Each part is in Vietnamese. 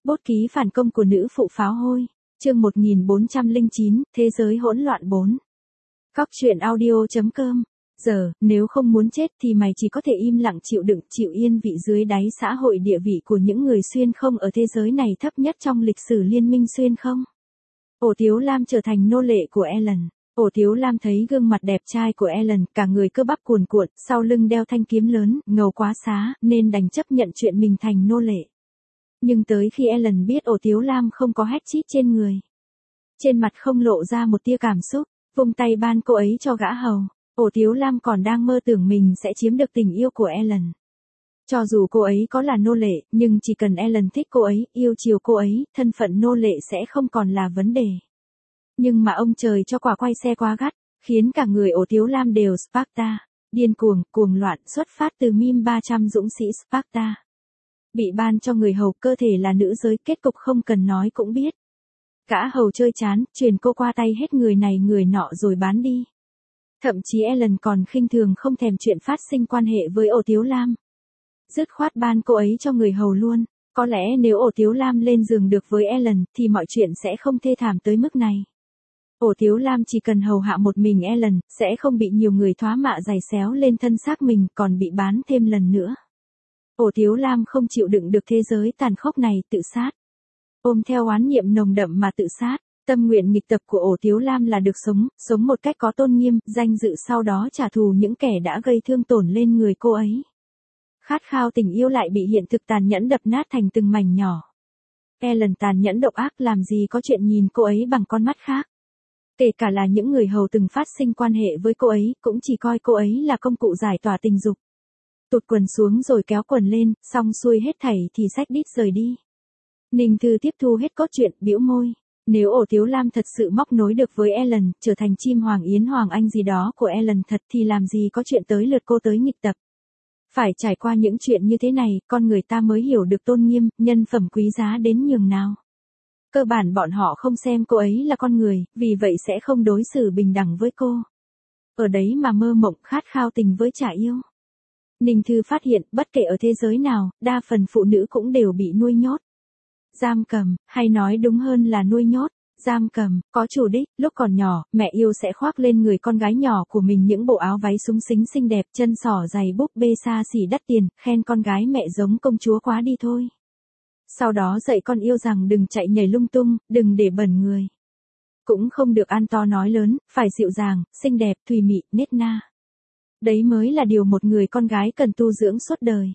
Bút ký phản công của nữ phụ pháo hôi. Chương 1409, Thế giới hỗn loạn 4. Góc truyện audio.com. Giờ, nếu không muốn chết thì mày chỉ có thể im lặng chịu đựng, chịu yên vị dưới đáy xã hội địa vị của những người xuyên không ở thế giới này thấp nhất trong lịch sử liên minh xuyên không. Ổ Tiếu Lam trở thành nô lệ của Ellen. Ổ Tiếu Lam thấy gương mặt đẹp trai của Ellen, cả người cơ bắp cuồn cuộn, sau lưng đeo thanh kiếm lớn, ngầu quá xá, nên đành chấp nhận chuyện mình thành nô lệ. Nhưng tới khi Ellen biết Ổ Tiếu Lam không có hét chít trên người, trên mặt không lộ ra một tia cảm xúc, vung tay ban cô ấy cho gã hầu. Ổ Tiếu Lam còn đang mơ tưởng mình sẽ chiếm được tình yêu của Ellen. Cho dù cô ấy có là nô lệ, nhưng chỉ cần Ellen thích cô ấy, yêu chiều cô ấy, thân phận nô lệ sẽ không còn là vấn đề. Nhưng mà ông trời cho quả quay xe quá gắt, khiến cả người Ổ Tiếu Lam đều Sparta, điên cuồng, cuồng loạn, xuất phát từ meme 300 dũng sĩ Sparta. Bị ban cho người hầu cơ thể là nữ giới, kết cục không cần nói cũng biết. Gã hầu chơi chán, truyền cô qua tay hết người này người nọ rồi bán đi. Thậm chí Ellen còn khinh thường không thèm chuyện phát sinh quan hệ với Ổ Tiếu Lam. Dứt khoát ban cô ấy cho người hầu luôn. Có lẽ nếu Ổ Tiếu Lam lên giường được với Ellen thì mọi chuyện sẽ không thê thảm tới mức này. Ổ Tiếu Lam chỉ cần hầu hạ một mình Ellen, sẽ không bị nhiều người thoá mạ giày xéo lên thân xác mình, còn bị bán thêm lần nữa. Ổ Tiếu Lam không chịu đựng được thế giới tàn khốc này, tự sát. Ôm theo oán niệm nồng đậm mà tự sát. Tâm nguyện nghịch tập của Ổ Tiếu Lam là được sống một cách có tôn nghiêm, danh dự, sau đó trả thù những kẻ đã gây thương tổn lên người cô ấy. Khát khao tình yêu lại bị hiện thực tàn nhẫn đập nát thành từng mảnh nhỏ. Ellen tàn nhẫn độc ác, làm gì có chuyện nhìn cô ấy bằng con mắt khác. Kể cả là những người hầu từng phát sinh quan hệ với cô ấy, cũng chỉ coi cô ấy là công cụ giải tỏa tình dục. Tụt quần xuống rồi kéo quần lên, xong xuôi hết thảy thì xách đít rời đi. Ninh Thư tiếp thu hết cốt truyện, bĩu môi. Nếu Ổ Tiếu Lam thật sự móc nối được với Ellen, trở thành chim hoàng yến hoàng anh gì đó của Ellen thật, thì làm gì có chuyện tới lượt cô tới nghịch tập. Phải trải qua những chuyện như thế này, con người ta mới hiểu được tôn nghiêm, nhân phẩm quý giá đến nhường nào. Cơ bản bọn họ không xem cô ấy là con người, vì vậy sẽ không đối xử bình đẳng với cô. Ở đấy mà mơ mộng khát khao tình với trả yêu. Ninh Thư phát hiện, bất kể ở thế giới nào, đa phần phụ nữ cũng đều bị nuôi nhốt. Giam cầm, hay nói đúng hơn là nuôi nhốt. Giam cầm, có chủ đích. Lúc còn nhỏ, mẹ yêu sẽ khoác lên người con gái nhỏ của mình những bộ áo váy súng xính xinh đẹp, chân sỏ giày búp bê xa xỉ đắt tiền, khen con gái mẹ giống công chúa quá đi thôi. Sau đó dạy con yêu rằng đừng chạy nhảy lung tung, đừng để bẩn người. Cũng không được ăn to nói lớn, phải dịu dàng, xinh đẹp, thùy mị, nết na. Đấy mới là điều một người con gái cần tu dưỡng suốt đời.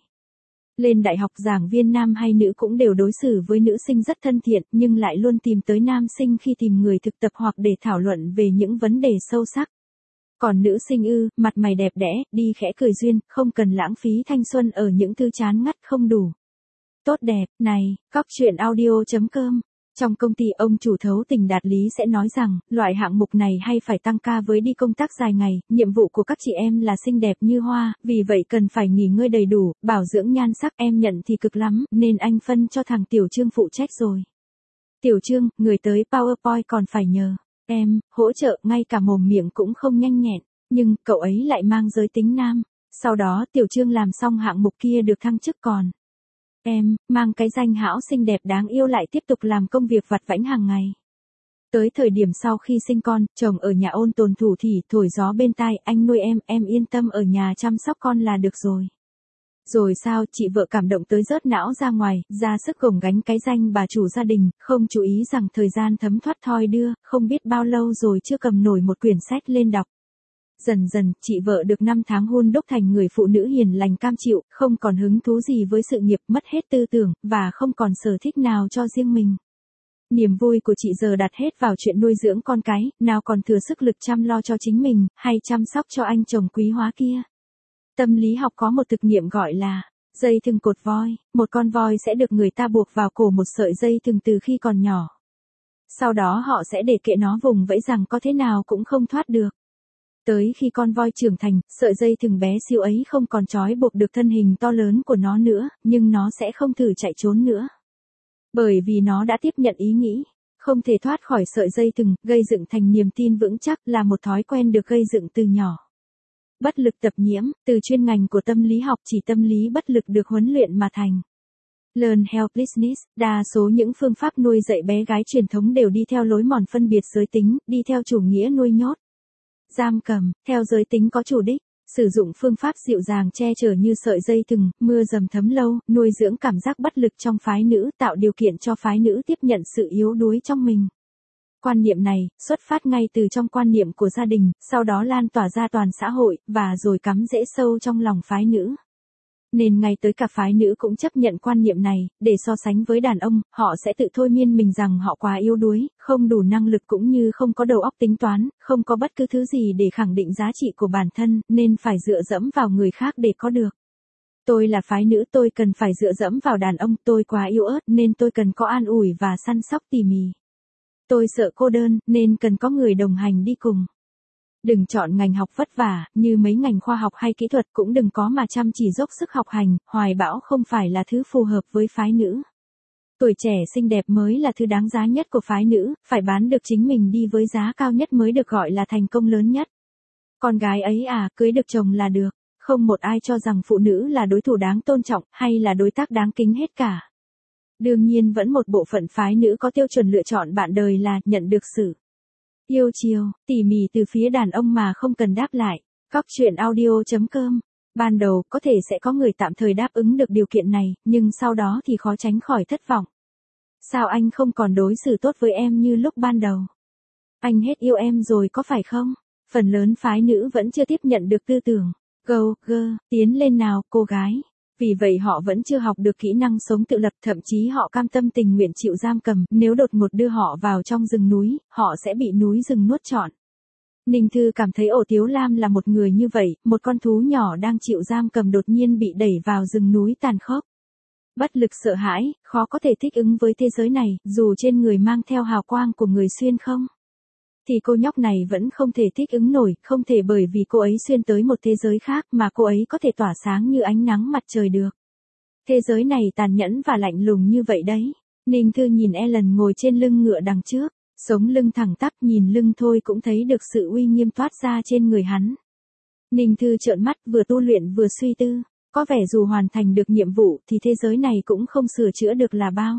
Lên đại học, giảng viên nam hay nữ cũng đều đối xử với nữ sinh rất thân thiện, nhưng lại luôn tìm tới nam sinh khi tìm người thực tập hoặc để thảo luận về những vấn đề sâu sắc. Còn nữ sinh mặt mày đẹp đẽ, đi khẽ cười duyên, không cần lãng phí thanh xuân ở những thứ chán ngắt không đủ. Tốt đẹp, này, góc truyện audio.com. Trong công ty, ông chủ thấu tình đạt lý sẽ nói rằng, loại hạng mục này hay phải tăng ca với đi công tác dài ngày, nhiệm vụ của các chị em là xinh đẹp như hoa, vì vậy cần phải nghỉ ngơi đầy đủ, bảo dưỡng nhan sắc, em nhận thì cực lắm, nên anh phân cho thằng Tiểu Trương phụ trách rồi. Tiểu Trương, người tới PowerPoint còn phải nhờ em hỗ trợ, ngay cả mồm miệng cũng không nhanh nhẹn, nhưng cậu ấy lại mang giới tính nam. Sau đó Tiểu Trương làm xong hạng mục kia được thăng chức, còn em, mang cái danh hão xinh đẹp đáng yêu lại tiếp tục làm công việc vặt vãnh hàng ngày. Tới thời điểm sau khi sinh con, chồng ở nhà ôn tồn thủ thỉ, thổi gió bên tai, anh nuôi em yên tâm ở nhà chăm sóc con là được rồi. Rồi sao, chị vợ cảm động tới rớt não ra ngoài, ra sức gồng gánh cái danh bà chủ gia đình, không chú ý rằng thời gian thấm thoát thoi đưa, không biết bao lâu rồi chưa cầm nổi một quyển sách lên đọc. Dần dần, chị vợ được 5 tháng hun đúc thành người phụ nữ hiền lành cam chịu, không còn hứng thú gì với sự nghiệp, mất hết tư tưởng, và không còn sở thích nào cho riêng mình. Niềm vui của chị giờ đặt hết vào chuyện nuôi dưỡng con cái, nào còn thừa sức lực chăm lo cho chính mình, hay chăm sóc cho anh chồng quý hóa kia. Tâm lý học có một thực nghiệm gọi là dây thừng cột voi. Một con voi sẽ được người ta buộc vào cổ một sợi dây thừng từ khi còn nhỏ. Sau đó họ sẽ để kệ nó vùng vẫy rằng có thế nào cũng không thoát được. Tới khi con voi trưởng thành, sợi dây thừng bé xíu ấy không còn trói buộc được thân hình to lớn của nó nữa, nhưng nó sẽ không thử chạy trốn nữa. Bởi vì nó đã tiếp nhận ý nghĩ, không thể thoát khỏi sợi dây thừng, gây dựng thành niềm tin vững chắc, là một thói quen được gây dựng từ nhỏ. Bất lực tập nhiễm, từ chuyên ngành của tâm lý học, chỉ tâm lý bất lực được huấn luyện mà thành. Learn helplessness, đa số những phương pháp nuôi dạy bé gái truyền thống đều đi theo lối mòn phân biệt giới tính, đi theo chủ nghĩa nuôi nhốt. Giam cầm, theo giới tính có chủ đích, sử dụng phương pháp dịu dàng che chở như sợi dây thừng, mưa dầm thấm lâu, nuôi dưỡng cảm giác bất lực trong phái nữ, tạo điều kiện cho phái nữ tiếp nhận sự yếu đuối trong mình. Quan niệm này, xuất phát ngay từ trong quan niệm của gia đình, sau đó lan tỏa ra toàn xã hội, và rồi cắm rễ sâu trong lòng phái nữ. Nên ngay tới cả phái nữ cũng chấp nhận quan niệm này, để so sánh với đàn ông, họ sẽ tự thôi miên mình rằng họ quá yếu đuối, không đủ năng lực cũng như không có đầu óc tính toán, không có bất cứ thứ gì để khẳng định giá trị của bản thân, nên phải dựa dẫm vào người khác để có được. Tôi là phái nữ, tôi cần phải dựa dẫm vào đàn ông, tôi quá yếu ớt nên tôi cần có an ủi và săn sóc tỉ mỉ. Tôi sợ cô đơn, nên cần có người đồng hành đi cùng. Đừng chọn ngành học vất vả, như mấy ngành khoa học hay kỹ thuật cũng đừng có mà chăm chỉ dốc sức học hành, hoài bão không phải là thứ phù hợp với phái nữ. Tuổi trẻ xinh đẹp mới là thứ đáng giá nhất của phái nữ, phải bán được chính mình đi với giá cao nhất mới được gọi là thành công lớn nhất. Con gái ấy à, cưới được chồng là được, không một ai cho rằng phụ nữ là đối thủ đáng tôn trọng, hay là đối tác đáng kính hết cả. Đương nhiên vẫn một bộ phận phái nữ có tiêu chuẩn lựa chọn bạn đời là nhận được sự yêu chiều, tỉ mỉ từ phía đàn ông mà không cần đáp lại. Góc truyện audio.com. Ban đầu có thể sẽ có người tạm thời đáp ứng được điều kiện này, nhưng sau đó thì khó tránh khỏi thất vọng. Sao anh không còn đối xử tốt với em như lúc ban đầu? Anh hết yêu em rồi có phải không? Phần lớn phái nữ vẫn chưa tiếp nhận được tư tưởng go, tiến lên nào, cô gái. Vì vậy họ vẫn chưa học được kỹ năng sống tự lập, thậm chí họ cam tâm tình nguyện chịu giam cầm, nếu đột ngột đưa họ vào trong rừng núi, họ sẽ bị núi rừng nuốt trọn. Ninh Thư cảm thấy Ổ Tiếu Lam là một người như vậy, một con thú nhỏ đang chịu giam cầm đột nhiên bị đẩy vào rừng núi tàn khốc. Bất lực sợ hãi, khó có thể thích ứng với thế giới này, dù trên người mang theo hào quang của người xuyên không. Thì cô nhóc này vẫn không thể thích ứng nổi, không thể bởi vì cô ấy xuyên tới một thế giới khác mà cô ấy có thể tỏa sáng như ánh nắng mặt trời được. Thế giới này tàn nhẫn và lạnh lùng như vậy đấy. Ninh Thư nhìn Ellen ngồi trên lưng ngựa đằng trước, sống lưng thẳng tắp, nhìn lưng thôi cũng thấy được sự uy nghiêm toát ra trên người hắn. Ninh Thư trợn mắt, vừa tu luyện vừa suy tư, có vẻ dù hoàn thành được nhiệm vụ thì thế giới này cũng không sửa chữa được là bao.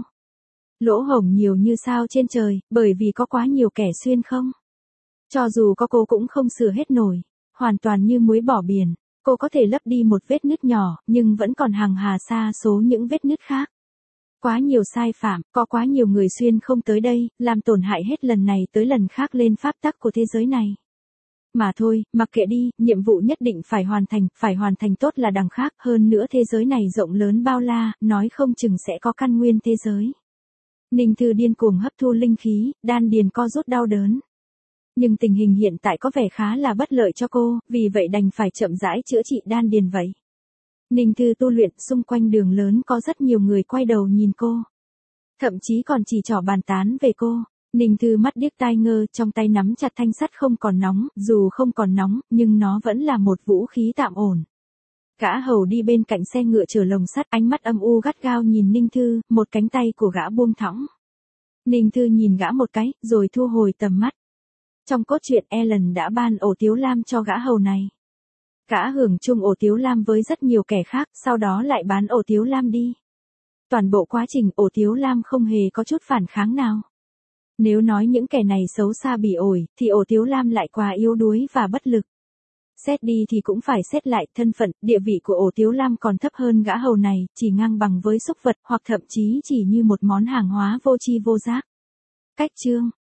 Lỗ hổng nhiều như sao trên trời, bởi vì có quá nhiều kẻ xuyên không. Cho dù có cô cũng không sửa hết nổi, hoàn toàn như muối bỏ biển, cô có thể lấp đi một vết nứt nhỏ, nhưng vẫn còn hàng hà sa số những vết nứt khác. Quá nhiều sai phạm, có quá nhiều người xuyên không tới đây, làm tổn hại hết lần này tới lần khác lên pháp tắc của thế giới này. Mà thôi, mặc kệ đi, nhiệm vụ nhất định phải hoàn thành tốt là đằng khác, hơn nữa thế giới này rộng lớn bao la, nói không chừng sẽ có căn nguyên thế giới. Ninh Thư điên cuồng hấp thu linh khí, đan điền co rút đau đớn. Nhưng tình hình hiện tại có vẻ khá là bất lợi cho cô, vì vậy đành phải chậm rãi chữa trị đan điền vậy. Ninh Thư tu luyện, xung quanh đường lớn có rất nhiều người quay đầu nhìn cô. Thậm chí còn chỉ trỏ bàn tán về cô. Ninh Thư mắt điếc tai ngơ, trong tay nắm chặt thanh sắt không còn nóng, dù không còn nóng, nhưng nó vẫn là một vũ khí tạm ổn. Gã hầu đi bên cạnh xe ngựa chở lồng sắt, ánh mắt âm u gắt gao nhìn Ninh Thư, một cánh tay của gã buông thõng. Ninh Thư nhìn gã một cái, rồi thu hồi tầm mắt. Trong cốt truyện Ellen đã ban Ổ Tiếu Lam cho gã hầu này. Gã hưởng chung Ổ Tiếu Lam với rất nhiều kẻ khác, sau đó lại bán Ổ Tiếu Lam đi. Toàn bộ quá trình Ổ Tiếu Lam không hề có chút phản kháng nào. Nếu nói những kẻ này xấu xa bỉ ổi, thì Ổ Tiếu Lam lại quá yếu đuối và bất lực. Xét đi thì cũng phải xét lại, thân phận, địa vị của Ổ Tiếu Lam còn thấp hơn gã hầu này, chỉ ngang bằng với súc vật, hoặc thậm chí chỉ như một món hàng hóa vô tri vô giác. Cách chương